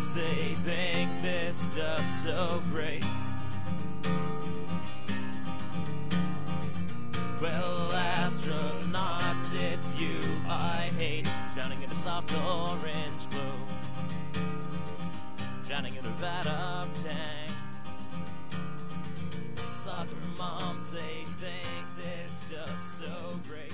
moms, they think this stuff's so great. Well, astronauts, it's you I hate. Drowning in a soft orange glow. Drowning in a vat of tang. Soccer moms, they think this stuff's so great.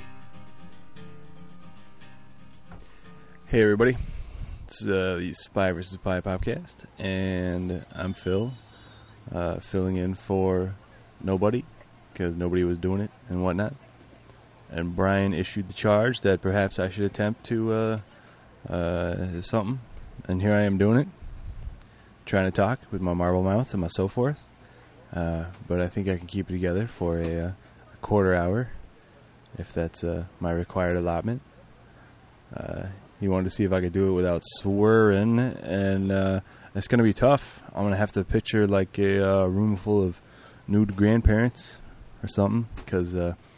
Hey everybody, it's the Spy vs. Pie podcast, and I'm Phil, filling in for nobody, because nobody was doing it and whatnot. And Brian issued the charge that perhaps I should attempt to something, and here I am doing it, trying to talk with my marble mouth and my so forth. But I think I can keep it together for a quarter hour, if that's my required allotment. He wanted to see if I could do it without swearing, and it's going to be tough. I'm going to have to picture like a room full of nude grandparents or something, because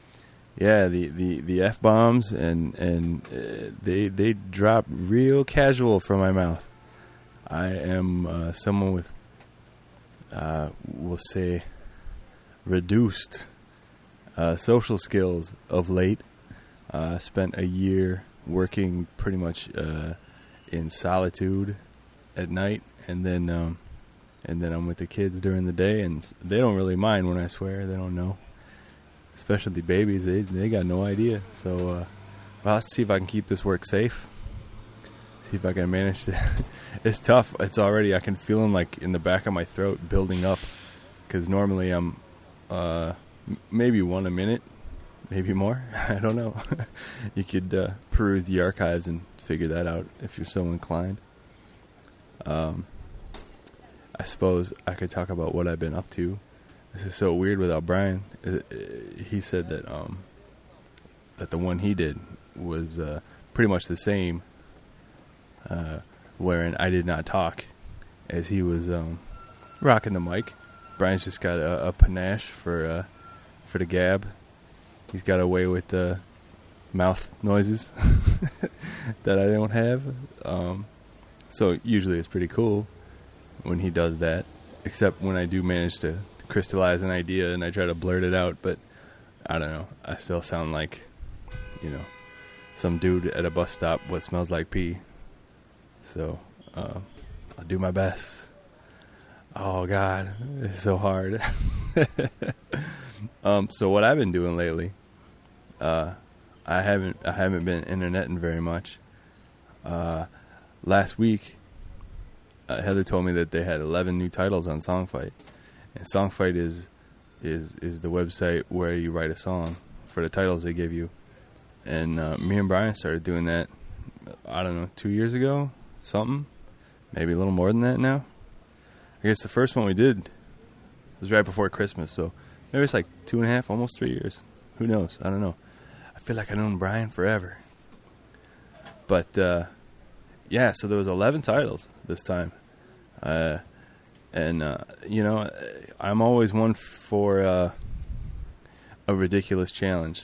the F-bombs and they drop real casual from my mouth. I am someone with we'll say reduced social skills of late. Spent a year working pretty much in solitude at night, and then I'm with the kids during the day, and they don't really mind when I swear. They don't know, especially the babies. They got no idea. So I'll have to see if I can keep this work safe. See if I can manage to. It's tough. It's already, I can feel them like in the back of my throat building up, because normally I'm maybe one a minute. Maybe more. I don't know. You could peruse the archives and figure that out if you're so inclined. I suppose I could talk about what I've been up to. This is so weird without Brian. He said that that the one he did was pretty much the same, wherein I did not talk as he was rocking the mic. Brian's just got a panache for the gab. He's got away with mouth noises that I don't have. So usually it's pretty cool when he does that, except when I do manage to crystallize an idea and I try to blurt it out. But I don't know. I still sound like, some dude at a bus stop what smells like pee. So I'll do my best. Oh, God. It's so hard. So what I've been doing lately, I haven't been interneting very much. Last week, Heather told me that they had 11 new titles on Songfight, and Songfight is the website where you write a song for the titles they give you. And me and Brian started doing that, I don't know, 2 years ago, something, maybe a little more than that now. I guess the first one we did was right before Christmas, so maybe it's like 2.5, almost 3 years. Who knows? I don't know. I feel like I've known Brian forever. But, so there was 11 titles this time. I'm always one for a ridiculous challenge.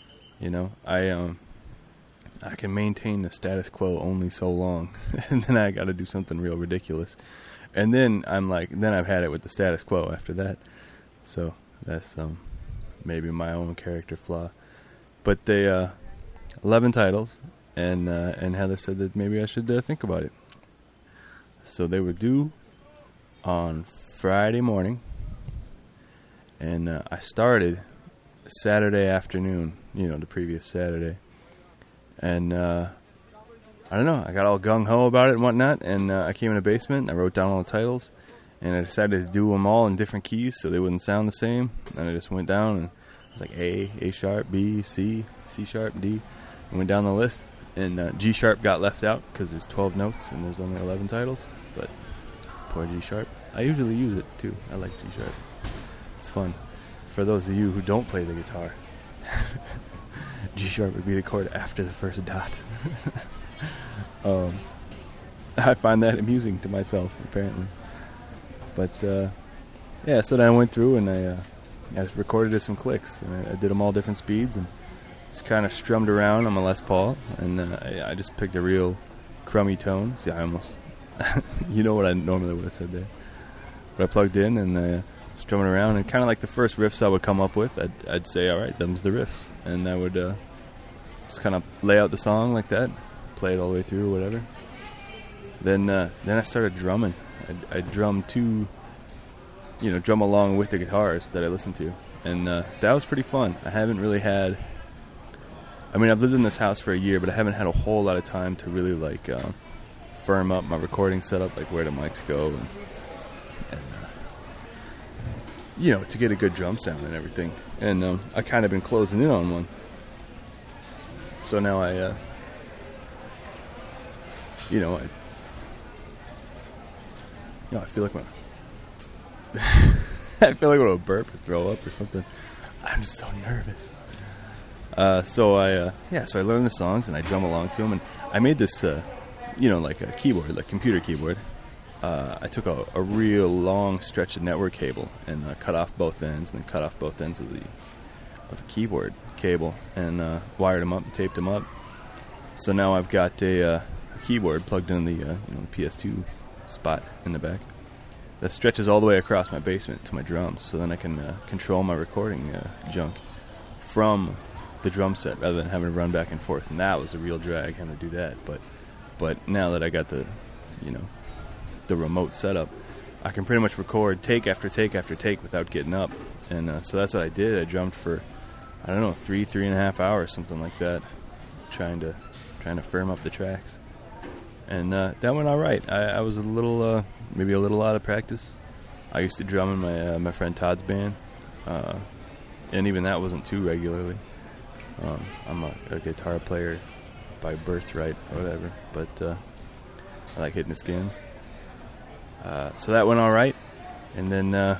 I can maintain the status quo only so long, and then I got to do something real ridiculous. And then I've had it with the status quo after that. So that's maybe my own character flaw. But they 11 titles, and Heather said that maybe I should think about it. So they were due on Friday morning, and I started Saturday afternoon, the previous Saturday. And I don't know, I got all gung-ho about it and whatnot, and I came in the basement, I wrote down all the titles, and I decided to do them all in different keys so they wouldn't sound the same. And I just went down, and it was like A sharp, B, C, C sharp, D, and went down the list. And G sharp got left out because there's 12 notes and there's only 11 titles, but poor G sharp. I usually use it too. I like G sharp. It's fun. For those of you who don't play the guitar, G sharp would be the chord after the first dot. I find that amusing to myself, apparently. But so then I went through and I just recorded some clicks, and I did them all different speeds, and just kind of strummed around on my Les Paul, and I just picked a real crummy tone. See, I almost You know what I normally would have said there. But I plugged in and I was drumming around, and kind of like the first riffs I would come up with, I'd say, all right, them's the riffs. And I would just kind of lay out the song like that, play it all the way through or whatever. Then I started drumming. I drummed drum along with the guitars that I listened to. And that was pretty fun. I haven't really had... I mean, I've lived in this house for a year, but I haven't had a whole lot of time to really, like, firm up my recording setup, like where the mics go, and to get a good drum sound and everything. And I kind of been closing in on one. So now I feel like I feel like I'm gonna burp or throw up or something. I'm just so nervous. So I learned the songs and I drum along to them, and I made this, like a keyboard, like computer keyboard. I took a real long stretch of network cable and cut off both ends, and then cut off both ends of the keyboard cable, and wired them up and taped them up. So now I've got a keyboard plugged in the PS2 spot in the back that stretches all the way across my basement to my drums, so then I can control my recording junk from the drum set rather than having to run back and forth. And that was a real drag having to do that. But now that I got the remote setup, I can pretty much record take after take after take without getting up. And so that's what I did. I drummed for, 3.5 hours, something like that, trying to firm up the tracks. And that went all right. I was maybe a little out of practice. I used to drum in my friend Todd's band, and even that wasn't too regularly. I'm a guitar player by birthright or whatever, but I like hitting the skins. So that went all right, and then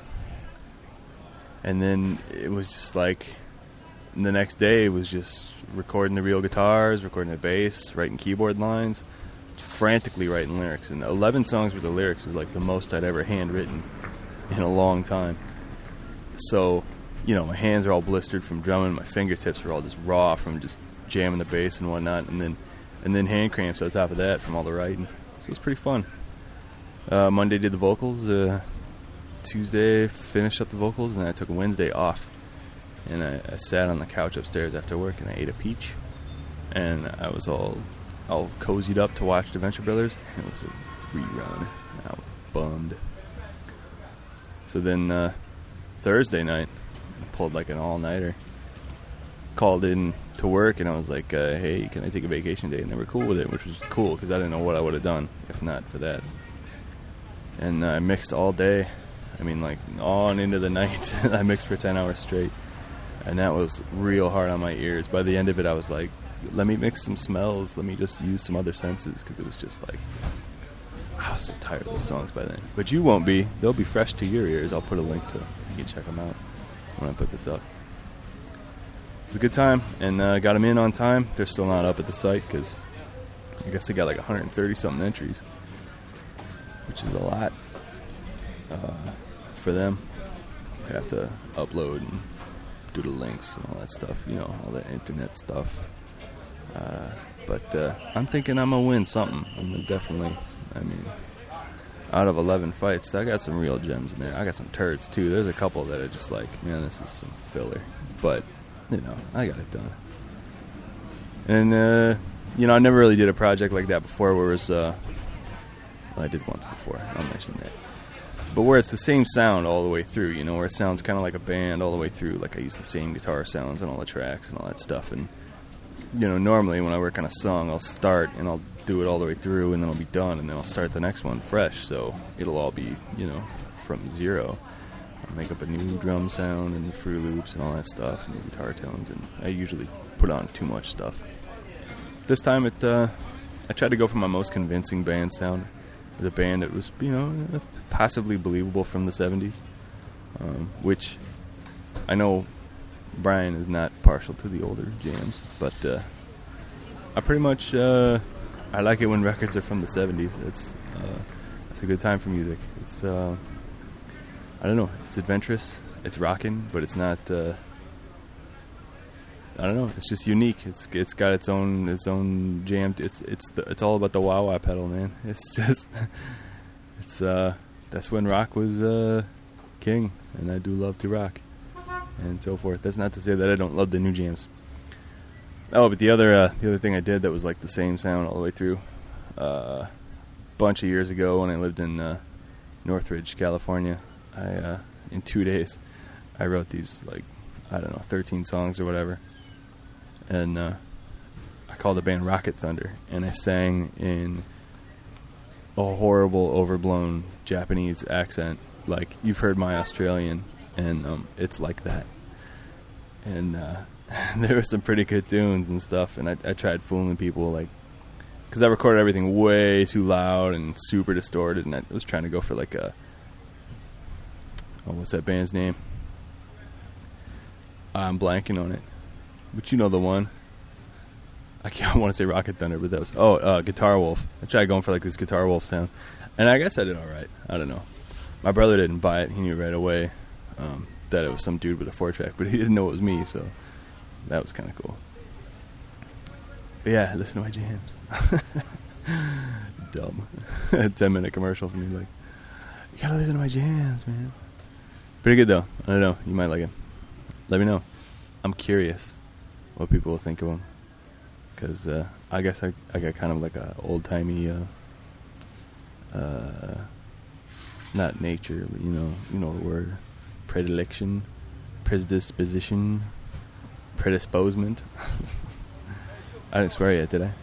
it was just like the next day was just recording the real guitars, recording the bass, writing keyboard lines, frantically writing lyrics. And 11 songs with the lyrics is like the most I'd ever handwritten in a long time. So, my hands are all blistered from drumming, my fingertips are all just raw from just jamming the bass and whatnot, and then hand cramps on top of that from all the writing. So it was pretty fun. Monday did the vocals, Tuesday finished up the vocals, and I took Wednesday off. And I sat on the couch upstairs after work, and I ate a peach, and I was all cozied up to watch The Venture Brothers. It was a rerun. I was bummed. So then Thursday night, I pulled like an all-nighter. Called in to work, and I was like, hey, can I take a vacation day? And they were cool with it, which was cool because I didn't know what I would have done if not for that. And I mixed all day. I mean, like, on into the night. I mixed for 10 hours straight. And that was real hard on my ears. By the end of it, I was like, let me mix some smells. Let me just use some other senses, because it was just like, I was so tired of the songs by then. But you won't be. They'll be fresh to your ears. I'll put a link to them. You can check them out when I put this up. It was a good time, and got them in on time. They're still not up at the site, because I guess they got like 130-something entries, which is a lot for them. They have to upload and do the links and all that stuff, all that internet stuff. But I'm thinking I'm going to win something. I'm gonna definitely, out of 11 fights, I got some real gems in there. I got some turds, too. There's a couple that are just like, man, this is some filler. But, I got it done. And, I never really did a project like that before where it was, I did once before. I'll mention that. But where it's the same sound all the way through, where it sounds kind of like a band all the way through. Like I use the same guitar sounds on all the tracks and all that stuff. And, normally when I work on a song, I'll start and I'll do it all the way through, and then I'll be done, and then I'll start the next one fresh. So it'll all be, from zero. I'll make up a new drum sound and Fruit Loops and all that stuff, and the guitar tones. And I usually put on too much stuff. This time I tried to go for my most convincing band sound. The band that was, possibly believable from the 70s, which I know Brian is not partial to the older jams, but I pretty much I like it when records are from the 70s. It's a good time for music. It's I don't know, it's adventurous, it's rocking, but it's not I don't know. It's just unique. It's got its own jam. It's all about the wah wah pedal, man. It's just that's when rock was king, and I do love to rock and so forth. That's not to say that I don't love the new jams. Oh, but the other thing I did that was like the same sound all the way through, bunch of years ago when I lived in Northridge, California. I in 2 days I wrote these, like, I don't know, 13 songs or whatever, and I called the band Rocket Thunder, and I sang in a horrible, overblown Japanese accent, like you've heard my Australian, and it's like that. And there were some pretty good tunes and stuff, and I tried fooling people, like, because I recorded everything way too loud and super distorted, and I was trying to go for like a, what's that band's name? I'm blanking on it, but you know the one. I want to say Rocket Thunder, but that was Guitar Wolf. I tried going for like this Guitar Wolf sound, and I guess I did all right. I don't know. My brother didn't buy it. He knew right away that it was some dude with a 4-track, but he didn't know it was me, so that was kind of cool. But yeah, listen to my jams. Dumb. 10-minute commercial for me, like, you gotta listen to my jams, man. Pretty good though. I don't know. You might like it. Let me know. I'm curious what people will think of them, because I guess I got kind of like a old timey, not nature, but you know the word, predilection, predisposition, predisposement. I didn't swear yet, did I?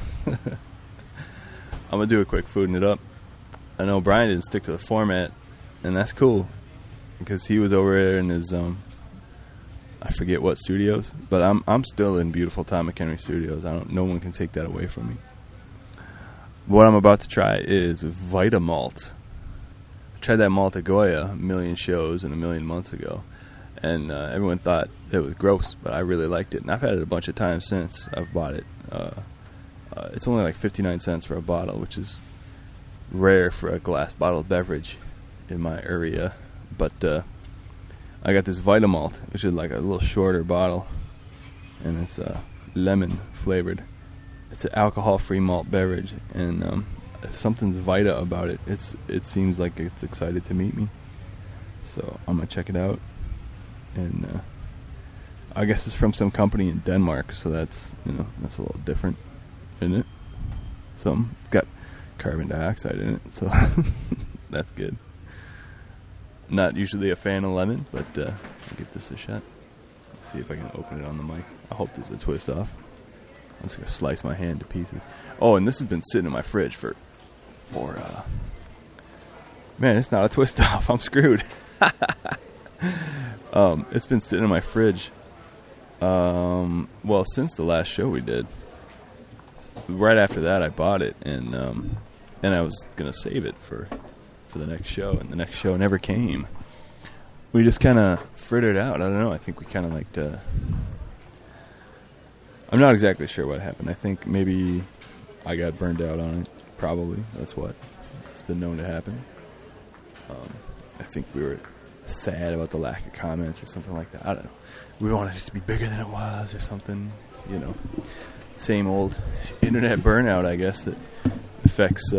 I'm gonna do a quick fooding it up. I know Brian didn't stick to the format, and that's cool, because he was over there in his I forget what studios, but I'm still in beautiful Tom McHenry Studios. No one can take that away from me. What I'm about to try is Vitamalt. I tried that malt at Goya a million shows and a million months ago, and everyone thought it was gross, but I really liked it, and I've had it a bunch of times since I've bought it. It's only like 59 cents for a bottle, which is rare for a glass bottled beverage in my area, but I got this Vitamalt, which is like a little shorter bottle, and it's lemon flavored. It's an alcohol-free malt beverage, and something's Vita about it. It seems like it's excited to meet me, so I'm gonna check it out. And I guess it's from some company in Denmark, so that's a little different, isn't it? Something got carbon dioxide in it, so that's good. Not usually a fan of lemon, but I'll give this a shot. Let's see if I can open it on the mic. I hope there's a twist off. I'm just going to slice my hand to pieces. Oh, and this has been sitting in my fridge for man, it's not a twist off. I'm screwed. It's been sitting in my fridge, well, since the last show we did. Right after that, I bought it, and I was going to save it for the next show, and the next show never came. We just kind of frittered out. I don't know. I think we kind of liked I'm not exactly sure what happened. I think maybe I got burned out on it. Probably. That's what. It's been known to happen. I think we were sad about the lack of comments or something like that. I don't know. We wanted it to be bigger than it was or something. Same old internet burnout, I guess, that affects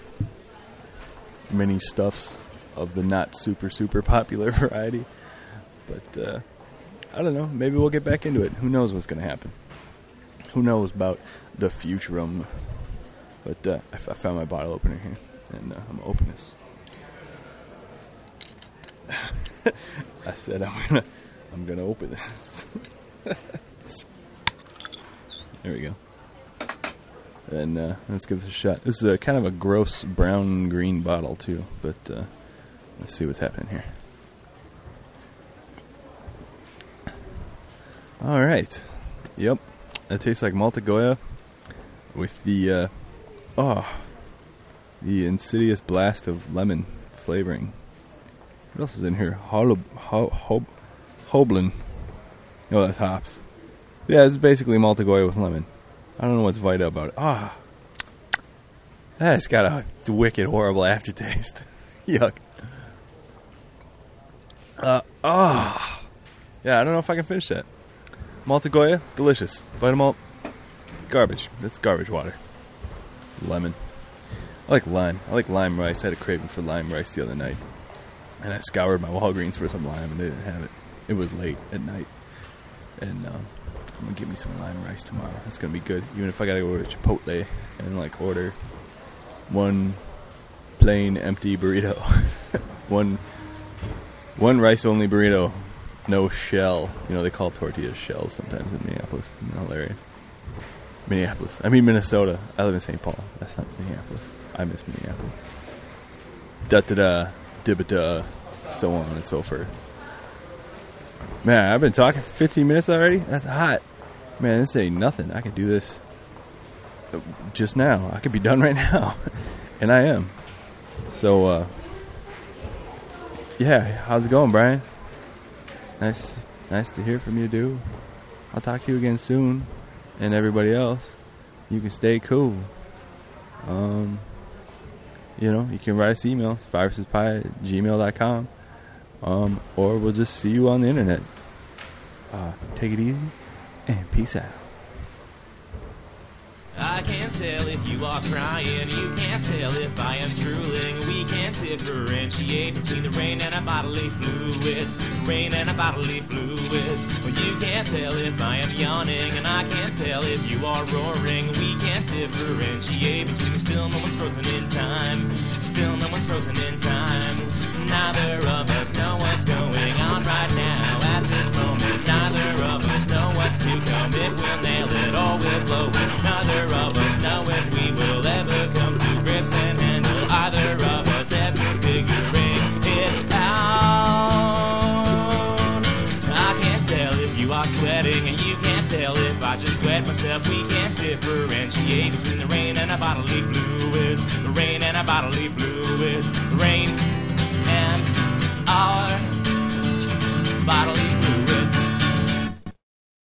many stuffs of the not super popular variety. But I don't know, maybe we'll get back into it. Who knows what's going to happen? Who knows about the futurum? But I found my bottle opener here, and I'm gonna open this. I said I'm gonna open this. There we go. And let's give this a shot. This is a kind of a gross brown-green bottle, too. But let's see what's happening here. All right. Yep. That tastes like Malta Goya with the insidious blast of lemon flavoring. What else is in here? Hoblen. Oh, that's hops. Yeah, it's basically Malta Goya with lemon. I don't know what's Vita about it. That's got a wicked, horrible aftertaste. Yuck. Yeah, I don't know if I can finish that. Malta Goya, delicious. Vitamalt, garbage. That's garbage water. Lemon. I like lime. I like lime rice. I had a craving for lime rice the other night. And I scoured my Walgreens for some lime, and they didn't have it. It was late at night. And I'm going to give me some lime rice tomorrow. That's going to be good. Even if I got to go to Chipotle and, like, order one plain empty burrito. one rice-only burrito. No shell. You know, they call tortillas shells sometimes in Minneapolis. Hilarious. Minneapolis. I mean Minnesota. I live in St. Paul. That's not Minneapolis. I miss Minneapolis. Da-da-da. Dibba-da. So on and so forth. Man, I've been talking for 15 minutes already? That's hot. Man, this ain't nothing. I could do this just now. I could be done right now. And I am. So, yeah. How's it going, Brian? It's nice to hear from you, dude. I'll talk to you again soon. And everybody else, you can stay cool. You know, you can write us email, spyversuspie@gmail.com. Or we'll just see you on the internet. Take it easy, and peace out. I can't tell if you are crying, you can't tell if I am drooling. We can't differentiate between the rain and our bodily fluids. Rain and our bodily fluids. Well, you can't tell if I am yawning, and I can't tell if you are roaring. We can't differentiate between still no one's frozen in time. Still no one's frozen in time. Neither of us know what's going on right now at this moment. Neither of us know what's to come, if we'll nail it or we'll blow it. Neither of us know if we will ever come to grips and handle either of us ever figuring it out. I can't tell if you are sweating, and you can't tell if I just wet myself. We can't differentiate between the rain and our bodily fluids. The rain and our bodily fluids. The rain